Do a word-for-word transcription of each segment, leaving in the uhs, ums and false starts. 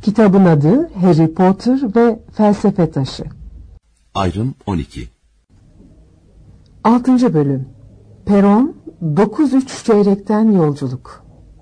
Kitabın adı Harry Potter ve Felsefe Taşı. Ayrım on iki. altıncı bölüm. Peron dokuz üç çeyrekten yolculuk.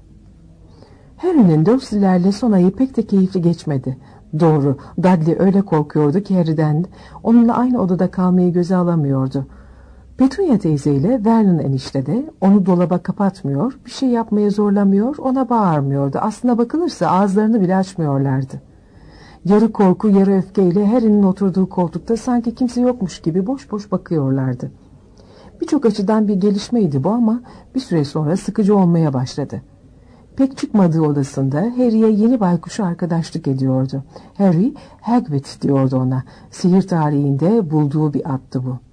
Harry'nin Dursley'lerle son ayı pek de keyifli geçmedi. Doğru, Dudley öyle korkuyordu ki Harry'den, onunla aynı odada kalmayı göze alamıyordu. Petunia teyzeyle Vernon enişte de onu dolaba kapatmıyor, bir şey yapmaya zorlamıyor, ona bağırmıyordu. Aslına bakılırsa ağızlarını bile açmıyorlardı. Yarı korku, yarı öfkeyle Harry'nin oturduğu koltukta sanki kimse yokmuş gibi boş boş bakıyorlardı. Birçok açıdan bir gelişmeydi bu ama bir süre sonra sıkıcı olmaya başladı. Pek çıkmadığı odasında Harry'e yeni baykuşu arkadaşlık ediyordu. Harry, Hagrid diyordu ona. Sihir tarihinde bulduğu bir attı bu.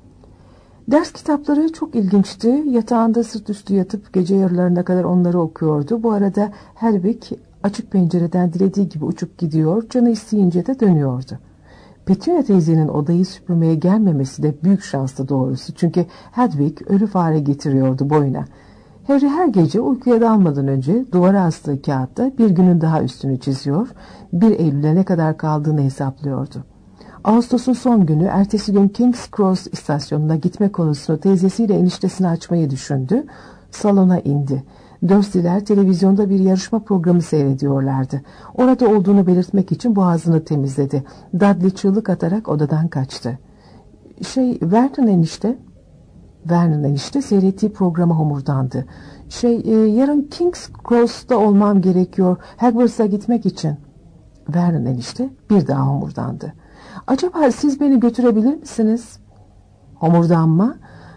Ders kitapları çok ilginçti. Yatağında sırt üstü yatıp gece yarılarına kadar onları okuyordu. Bu arada Hedwig açık pencereden dilediği gibi uçup gidiyor, canı isteyince de dönüyordu. Petunia teyzenin odayı süpürmeye gelmemesi de büyük şanstı doğrusu. Çünkü Hedwig ölü fare getiriyordu boyuna. Harry her gece uykuya dalmadan önce duvara astığı kağıtta bir günün daha üstünü çiziyor, bir Eylül'e ne kadar kaldığını hesaplıyordu. Ağustos'un son günü ertesi gün King's Cross istasyonuna gitme konusunu teyzesiyle eniştesine açmayı düşündü. Salona indi. Dursley'ler televizyonda bir yarışma programı seyrediyorlardı. Orada olduğunu belirtmek için boğazını temizledi. Dudley çığlık atarak odadan kaçtı. Şey, Vernon enişte... Vernon enişte seyrettiği programa homurdandı. Şey, e, yarın King's Cross'ta olmam gerekiyor, Hogwarts'a gitmek için. Vernon enişte bir daha homurdandı. Acaba siz beni götürebilir misiniz? Homurdanma.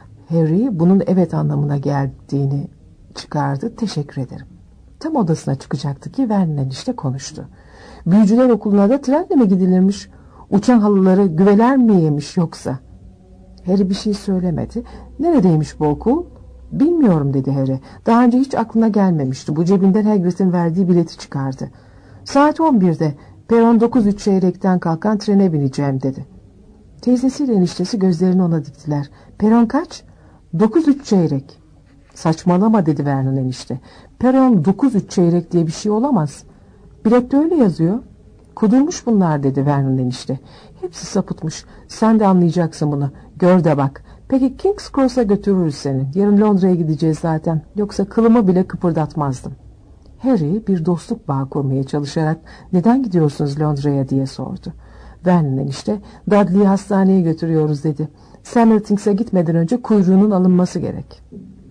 Harry bunun evet anlamına geldiğini çıkardı. Teşekkür ederim. Tam odasına çıkacaktı ki Vernon enişte konuştu. Büyücüler okuluna da trenle mi gidilirmiş? Uçan halıları güveler mi yemiş yoksa? Harry bir şey söylemedi. Neredeymiş bu okul? Bilmiyorum dedi Harry. Daha önce hiç aklına gelmemişti. Bu cebinden Hagrid'in verdiği bileti çıkardı. Saat on birde peron dokuz üç çeyrekten kalkan trene bineceğim dedi. Teyzesiyle eniştesi gözlerini ona diktiler. Peron kaç? dokuz üç çeyrek. Saçmalama dedi Vernon enişte. Peron dokuz üç çeyrek diye bir şey olamaz. Bilette öyle yazıyor. Kudurmuş bunlar dedi Vernon enişte. Hepsi sapıtmış. Sen de anlayacaksın bunu. Gör de bak. Peki King's Cross'a götürürüz seni. Yarın Londra'ya gideceğiz zaten. Yoksa kılımı bile kıpırdatmazdım. Harry bir dostluk bağı kurmaya çalışarak neden gidiyorsunuz Londra'ya diye sordu. Vernon enişte Dudley'i hastaneye götürüyoruz dedi. Summertings'e gitmeden önce kuyruğunun alınması gerek.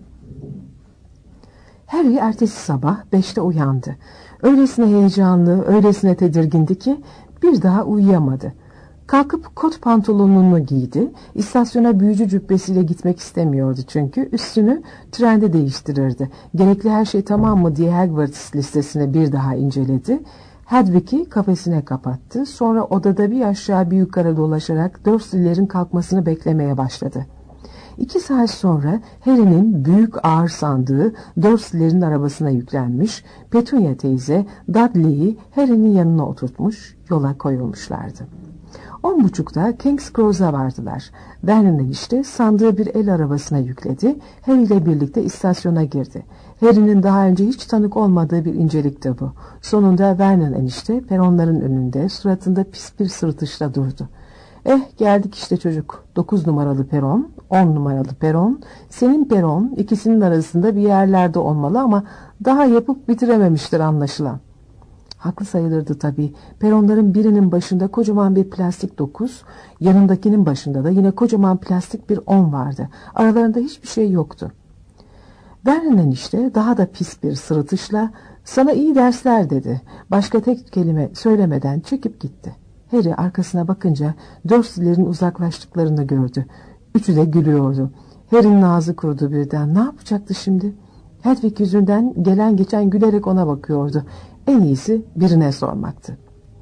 Harry ertesi sabah beşte uyandı. Öylesine heyecanlı, öylesine tedirgindi ki bir daha uyuyamadı. Kalkıp kot pantolonunu giydi. İstasyona büyücü cübbesiyle gitmek istemiyordu çünkü üstünü trende değiştirirdi. Gerekli her şey tamam mı diye Hogwarts listesine bir daha inceledi. Hedwig'i kafesine kapattı. Sonra odada bir aşağı bir yukarı dolaşarak Dursley'lerin kalkmasını beklemeye başladı. İki saat sonra Harry'nin büyük ağır sandığı Dursley'lerin arabasına yüklenmiş, Petunia teyze Dudley'i Harry'nin yanına oturtmuş, yola koyulmuşlardı. On buçukta King's Cross'a vardılar. Vernon enişte sandığı bir el arabasına yükledi, Harry ile birlikte istasyona girdi. Harry'nin daha önce hiç tanık olmadığı bir incelikti bu. Sonunda Vernon enişte peronların önünde, suratında pis bir sırıtışla durdu. Eh geldik işte çocuk. Dokuz numaralı peron, on numaralı peron, senin peron ikisinin arasında bir yerlerde olmalı ama daha yapıp bitirememiştir anlaşılan. Haklı sayılırdı tabii. Peronların birinin başında kocaman bir plastik dokuz, yanındakinin başında da yine kocaman plastik bir on vardı. Aralarında hiçbir şey yoktu. Vernon enişte daha da pis bir sırıtışla sana iyi dersler dedi. Başka tek kelime söylemeden çekip gitti. Harry arkasına bakınca Dursley'lerin uzaklaştıklarını gördü. Üçü de gülüyordu. Harry'nin ağzı kurudu birden. Ne yapacaktı şimdi? Hedwig yüzünden gelen geçen gülerek ona bakıyordu. En iyisi birine sormaktı.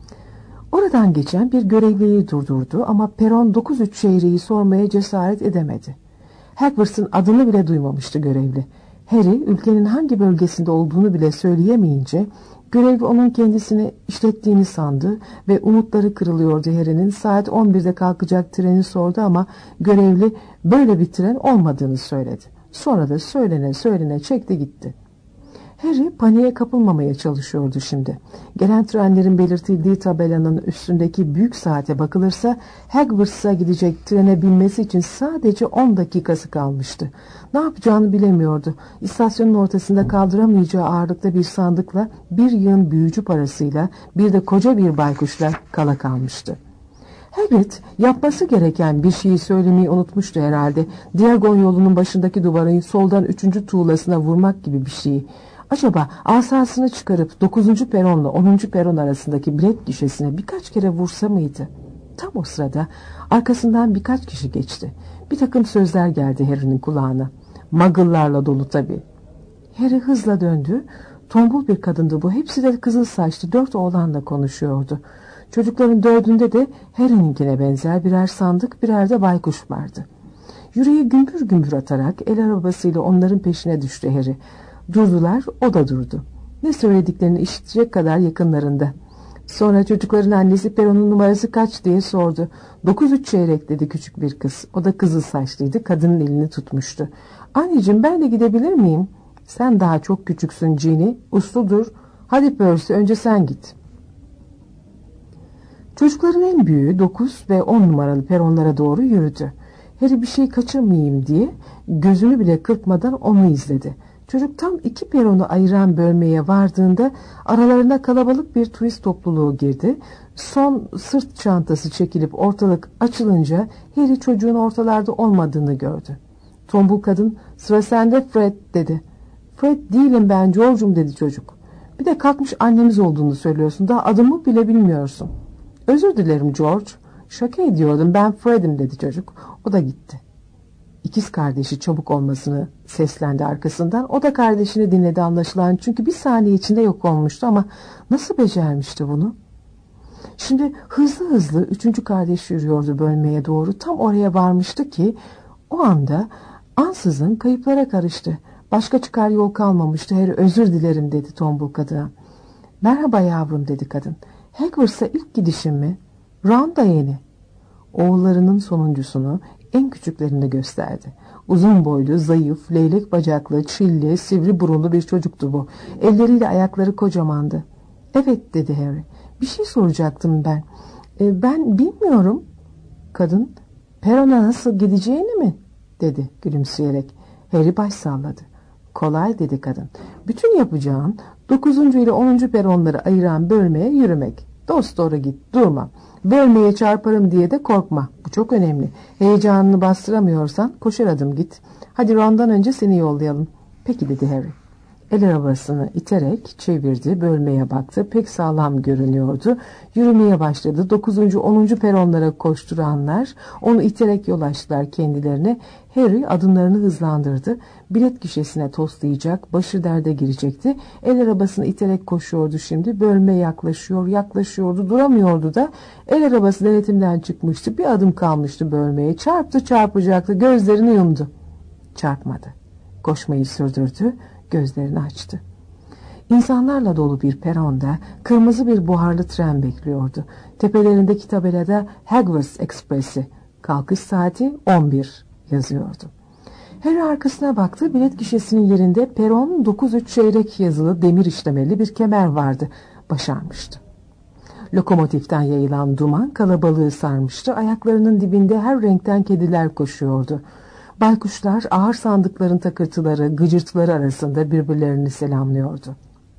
Oradan geçen bir görevliyi durdurdu ama peron dokuz üç çeyreği sormaya cesaret edemedi. Hogwarts'ın adını bile duymamıştı görevli. Harry ülkenin hangi bölgesinde olduğunu bile söyleyemeyince görevli onun kendisini işlettiğini sandı ve umutları kırılıyordu Harry'nin. Saat on birde kalkacak treni sordu ama görevli böyle bir tren olmadığını söyledi. Sonra da söylene söylene çekti gitti. Harry paniğe kapılmamaya çalışıyordu şimdi. Gelen trenlerin belirtildiği tabelanın üstündeki büyük saate bakılırsa Hogwarts'a gidecek trene binmesi için sadece on dakikası kalmıştı. Ne yapacağını bilemiyordu. İstasyonun ortasında kaldıramayacağı ağırlıkta bir sandıkla, bir yığın büyücü parasıyla, bir de koca bir baykuşla kala kalmıştı. Hagrid yapması gereken bir şeyi söylemeyi unutmuştu herhalde. Diagon yolunun başındaki duvarın soldan üçüncü tuğlasına vurmak gibi bir şeyi. Acaba asasını çıkarıp dokuzuncu peronla onuncu peron arasındaki bilet gişesine birkaç kere vursa mıydı? Tam o sırada arkasından birkaç kişi geçti. Bir takım sözler geldi Harry'nin kulağına. Muggle'larla dolu tabii. Harry hızla döndü. Tombul bir kadındı bu. Hepsi de kızıl saçlı dört oğlanla konuşuyordu. Çocukların dördünde de Harry'ninkine benzer birer sandık, birer de baykuş vardı. Yüreği gümbür gümbür atarak el arabasıyla onların peşine düştü Harry. Durdular, o da durdu. Ne söylediklerini işitecek kadar yakınlarında. Sonra çocukların annesi peronun numarası kaç diye sordu. Dokuz üç çeyrek dedi küçük bir kız. O da kızıl saçlıydı, kadının elini tutmuştu. Anneciğim, ben de gidebilir miyim? Sen daha çok küçüksün Ginny, uslu dur. Hadi Percy, önce sen git. Çocukların en büyüğü dokuz ve on numaralı peronlara doğru yürüdü. Harry bir şey kaçırmayayım diye gözünü bile kırpmadan onu izledi. Çocuk tam iki peronu ayıran bölmeye vardığında aralarına kalabalık bir turist topluluğu girdi. Son sırt çantası çekilip ortalık açılınca Harry çocuğun ortalarda olmadığını gördü. Tombul kadın, sıra sende Fred dedi. Fred değilim ben George'um dedi çocuk. Bir de kalkmış annemiz olduğunu söylüyorsun, daha adımı bile bilmiyorsun. Özür dilerim George, şaka ediyordum, ben Fred'im dedi çocuk. O da gitti. İkiz kardeşi çabuk olmasını seslendi arkasından. O da kardeşini dinledi anlaşılan, çünkü bir saniye içinde yok olmuştu ama nasıl becermişti bunu? Şimdi hızlı hızlı üçüncü kardeş yürüyordu bölmeye doğru. Tam oraya varmıştı ki o anda ansızın kayıplara karıştı. Başka çıkar yol kalmamıştı. Harry özür dilerim dedi tombul kadına. Merhaba yavrum dedi kadın. Hogwarts'a ilk gidişim mi? Ron da yeni. Oğullarının sonuncusunu, en küçüklerini gösterdi. Uzun boylu, zayıf, leylek bacaklı, çilli, sivri burunlu bir çocuktu bu. Elleriyle ayakları kocamandı. Evet dedi Harry. Bir şey soracaktım ben. E, ben bilmiyorum. Kadın, perona nasıl gideceğini mi? Dedi gülümseyerek. Harry baş salladı. Kolay dedi kadın. Bütün yapacağın dokuzuncu ile onuncu peronları ayıran bölmeye yürümek. Dosdoğru git, durma. Bölmeye çarparım diye de korkma. Bu çok önemli. Heyecanını bastıramıyorsan koşar adım git. Hadi Ron'dan önce seni yollayalım. Peki dedi Harry. El arabasını iterek çevirdi, bölmeye baktı. Pek sağlam görünüyordu. Yürümeye başladı. Dokuzuncu, onuncu peronlara koşturanlar onu iterek yol açtılar kendilerine. Harry adımlarını hızlandırdı. Bilet gişesine toslayacak, başı derde girecekti. El arabasını iterek koşuyordu şimdi. Bölme yaklaşıyor, yaklaşıyordu, duramıyordu da. El arabası denetimden çıkmıştı. Bir adım kalmıştı bölmeye. Çarptı, çarpacaktı. Gözlerini yumdu. Çarpmadı. Koşmayı sürdürdü. Gözlerini açtı. İnsanlarla dolu bir peronda kırmızı bir buharlı tren bekliyordu. Tepelerindeki tabelada Hogwarts Ekspresi, kalkış saati on bir yazıyordu. Harry arkasına baktı. Bilet gişesinin yerinde peron dokuz üç çeyrek yazılı demir işlemeli bir kemer vardı. Başarmıştı. Lokomotiften yayılan duman kalabalığı sarmıştı. Ayaklarının dibinde her renkten kediler koşuyordu. Baykuşlar ağır sandıkların takırtıları, gıcırtıları arasında birbirlerini selamlıyordu.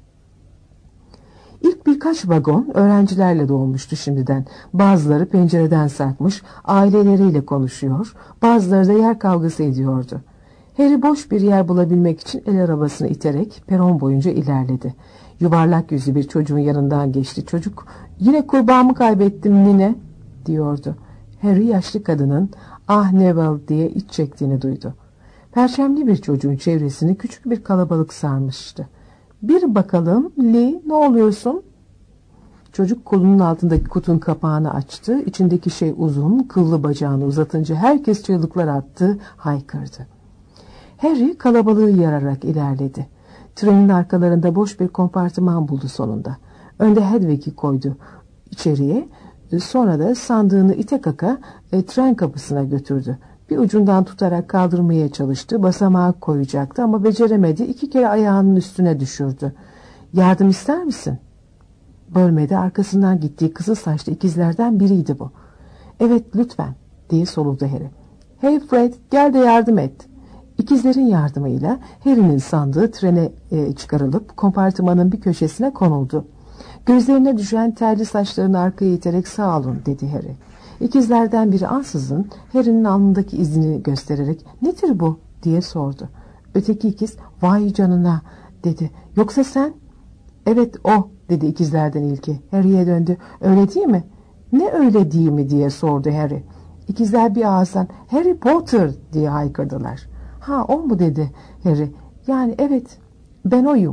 İlk birkaç vagon öğrencilerle dolmuştu şimdiden. Bazıları pencereden sarkmış, aileleriyle konuşuyor, bazıları da yer kavgası ediyordu. Harry boş bir yer bulabilmek için el arabasını iterek peron boyunca ilerledi. Yuvarlak yüzlü bir çocuğun yanından geçti. Çocuk, "Yine kurbağamı kaybettim nine," diyordu. Harry yaşlı kadının "Ah Neville" diye iç çektiğini duydu. Perçemli bir çocuğun çevresini küçük bir kalabalık sarmıştı. "Bir bakalım Lee, ne oluyorsun?" Çocuk kolunun altındaki kutunun kapağını açtı. İçindeki şey uzun, kıllı bacağını uzatınca herkes çığlıklar attı, haykırdı. Harry kalabalığı yararak ilerledi. Trenin arkalarında boş bir kompartıman buldu sonunda. Önde Hedwig'i koydu içeriye. Sonra da sandığını ite kaka e, tren kapısına götürdü. Bir ucundan tutarak kaldırmaya çalıştı. Basamağı koyacaktı ama beceremedi. İki kere ayağının üstüne düşürdü. Yardım ister misin? Bölmede arkasından gittiği kızıl saçlı ikizlerden biriydi bu. Evet lütfen diye soludu Harry. Hey Fred, gel de yardım et. İkizlerin yardımıyla Harry'nin sandığı trene e, çıkarılıp kompartımanın bir köşesine konuldu. Gözlerine düşen terli saçlarını arkaya iterek sağ olun dedi Harry. İkizlerden biri ansızın Harry'nin alnındaki izini göstererek nedir bu diye sordu. Öteki ikiz vay canına dedi. Yoksa sen? Evet o dedi ikizlerden ilki. Harry'ye döndü. Öyle değil mi? Ne öyle değil mi diye sordu Harry. İkizler bir ağızdan Harry Potter diye haykırdılar. Ha o mu dedi Harry. Yani evet ben oyum.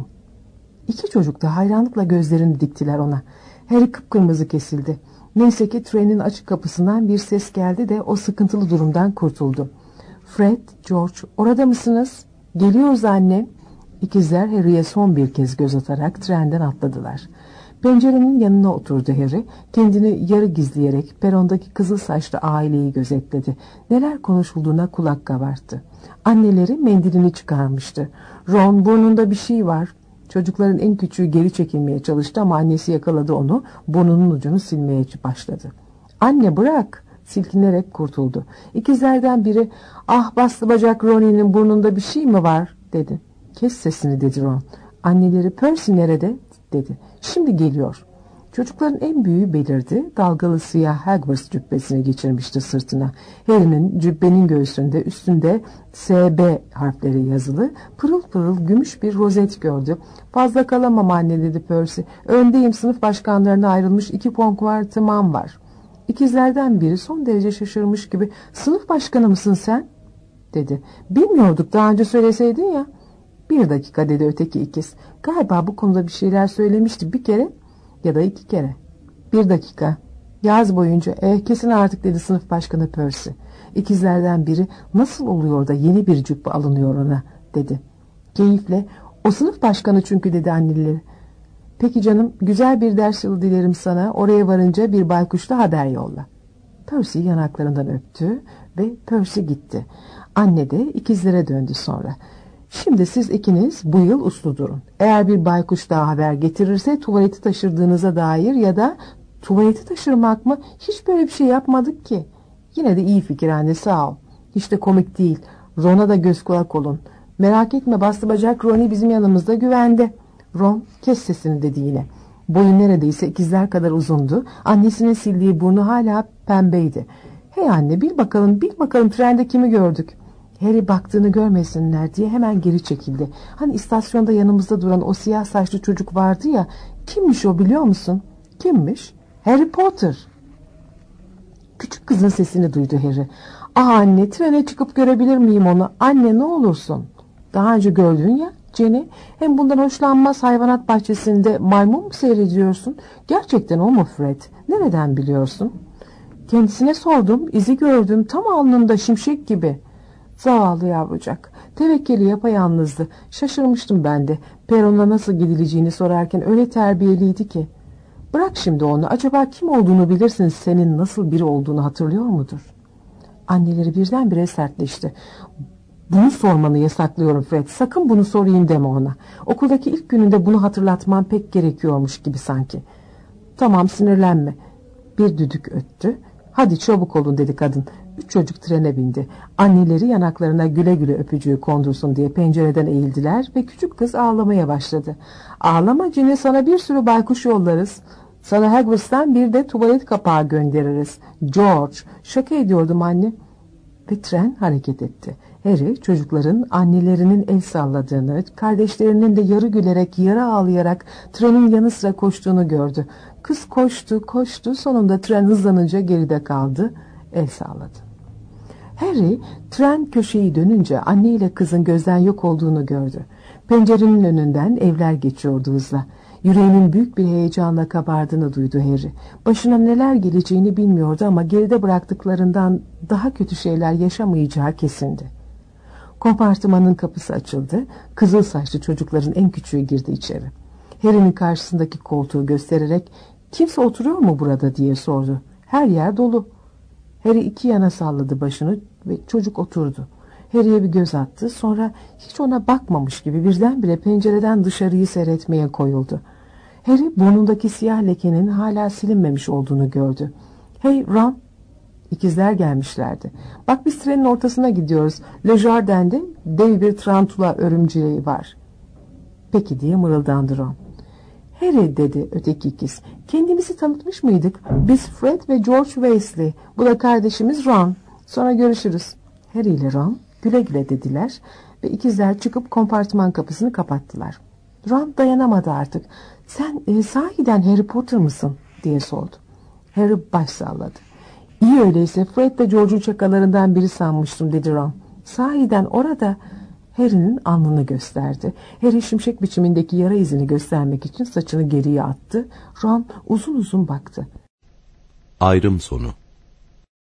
İki çocuk da hayranlıkla gözlerini diktiler ona. Harry kıpkırmızı kesildi. Neyse ki trenin açık kapısından bir ses geldi de o sıkıntılı durumdan kurtuldu. Fred, George orada mısınız? Geliyoruz anne. İkizler Harry'e son bir kez göz atarak trenden atladılar. Pencerenin yanına oturdu Harry. Kendini yarı gizleyerek perondaki kızıl saçlı aileyi gözetledi. Neler konuşulduğuna kulak kabarttı. Anneleri mendilini çıkarmıştı. Ron burnunda bir şey var. Çocukların en küçüğü geri çekilmeye çalıştı ama annesi yakaladı onu. Burnunun ucunu silmeye başladı. Anne bırak. Silkinerek kurtuldu. İkizlerden biri ah bastı bacak Ronnie'nin burnunda bir şey mi var dedi. Kes sesini dedi Ron. Anneleri Percy nerede dedi. Şimdi geliyor. Çocukların en büyüğü belirdi. Dalgalı siyah Hogwarts cübbesini geçirmişti sırtına. Harry'nin cübbenin göğsünde üstünde S B harfleri yazılı pırıl pırıl gümüş bir rozet gördü. Fazla kalamam anne dedi Percy. Öndeyim, sınıf başkanlarına ayrılmış iki kompartıman var. İkizlerden biri son derece şaşırmış gibi sınıf başkanı mısın sen dedi. Bilmiyorduk, daha önce söyleseydin ya. Bir dakika dedi öteki ikiz. Galiba bu konuda bir şeyler söylemişti bir kere ya da iki kere. Bir dakika. Yaz boyunca eh kesin artık dedi sınıf başkanı Percy. İkizlerden biri nasıl oluyor da yeni bir cübbe alınıyor ona dedi. Keyifle o sınıf başkanı çünkü dedi anneleri. Peki canım, güzel bir ders yılı dilerim sana. Oraya varınca bir baykuşla haber yolla. Percy yanaklarından öptü ve Percy gitti. Anne de ikizlere döndü sonra. Şimdi siz ikiniz bu yıl uslu durun. Eğer bir baykuş daha haber getirirse tuvaleti taşırdığınıza dair ya da tuvaleti taşırmak mı? Hiç böyle bir şey yapmadık ki. Yine de iyi fikir anne, sağ ol. Hiç de komik değil. Ron'a da göz kulak olun. Merak etme, bastı bacak Ronnie bizim yanımızda güvende. Ron kes sesini dedi yine. Boyu neredeyse ikizler kadar uzundu. Annesinin sildiği burnu hala pembeydi. Hey anne, bil bakalım bil bakalım trende kimi gördük? Harry baktığını görmesinler diye hemen geri çekildi. Hani istasyonda yanımızda duran o siyah saçlı çocuk vardı ya, kimmiş o biliyor musun? Kimmiş? Harry Potter. Küçük kızın sesini duydu Harry. Ah anne, trene çıkıp görebilir miyim onu? Anne ne olursun. Daha önce gördün ya Jenny. Hem bundan hoşlanmaz, hayvanat bahçesinde maymun mu seyrediyorsun? Gerçekten o mu Fred? Nereden biliyorsun? Kendisine sordum, izi gördüm, tam alnında şimşek gibi. Zavallı yavrucak. Tevekkeli yapayalnızdı. Şaşırmıştım ben de. Peronla nasıl gidileceğini sorarken öyle terbiyeliydi ki. Bırak şimdi onu. Acaba kim olduğunu bilirsin, senin nasıl biri olduğunu hatırlıyor mudur? Anneleri birdenbire sertleşti. Bunu sormanı yasaklıyorum Fred. Sakın bunu sorayım deme ona. Okuldaki ilk gününde bunu hatırlatman pek gerekiyormuş gibi sanki. Tamam, sinirlenme. Bir düdük öttü. Hadi çabuk olun dedi kadın. Üç çocuk trene bindi. Anneleri yanaklarına güle güle öpücüğü kondursun diye pencereden eğildiler ve küçük kız ağlamaya başladı. Ağlama Cine, sana bir sürü baykuş yollarız. Sana Hogwarts'tan bir de tuvalet kapağı göndeririz. George, şaka ediyordum anne. Ve tren hareket etti. Harry çocukların annelerinin el salladığını, kardeşlerinin de yarı gülerek yarı ağlayarak trenin yanı sıra koştuğunu gördü. Kız koştu koştu, sonunda tren hızlanınca geride kaldı, el salladı. Harry tren köşeyi dönünce anne ile kızın gözden yok olduğunu gördü. Pencerenin önünden evler geçiyordu hızla. Yüreğinin büyük bir heyecanla kabardığını duydu Harry. Başına neler geleceğini bilmiyordu ama geride bıraktıklarından daha kötü şeyler yaşamayacağı kesindi. Kompartımanın kapısı açıldı. Kızıl saçlı çocukların en küçüğü girdi içeri. Harry'nin karşısındaki koltuğu göstererek "Kimse oturuyor mu burada?" diye sordu. "Her yer dolu." Harry iki yana salladı başını ve çocuk oturdu. Harry'e bir göz attı, sonra hiç ona bakmamış gibi birdenbire pencereden dışarıyı seyretmeye koyuldu. Harry burnundaki siyah lekenin hala silinmemiş olduğunu gördü. "Hey Ron!" İkizler gelmişlerdi. "Bak biz trenin ortasına gidiyoruz. Le Jardin'de dev bir tarantula örümceği var." "Peki," diye mırıldandı Ron. "Harry," dedi öteki ikiz, "kendimizi tanıtmış mıydık? Biz Fred ve George Weasley. Bu da kardeşimiz Ron. Sonra görüşürüz." Harry ile Ron güle güle dediler ve ikizler çıkıp kompartıman kapısını kapattılar. Ron dayanamadı artık. "Sen e, sahiden Harry Potter mısın?" diye sordu. Harry baş salladı. "İyi öyleyse Fred de George'un çakalarından biri sanmıştım," dedi Ron. "Sahiden orada." Harry'nin alnını gösterdi. Harry şimşek biçimindeki yara izini göstermek için saçını geriye attı. Ron uzun uzun baktı. Ayrım sonu.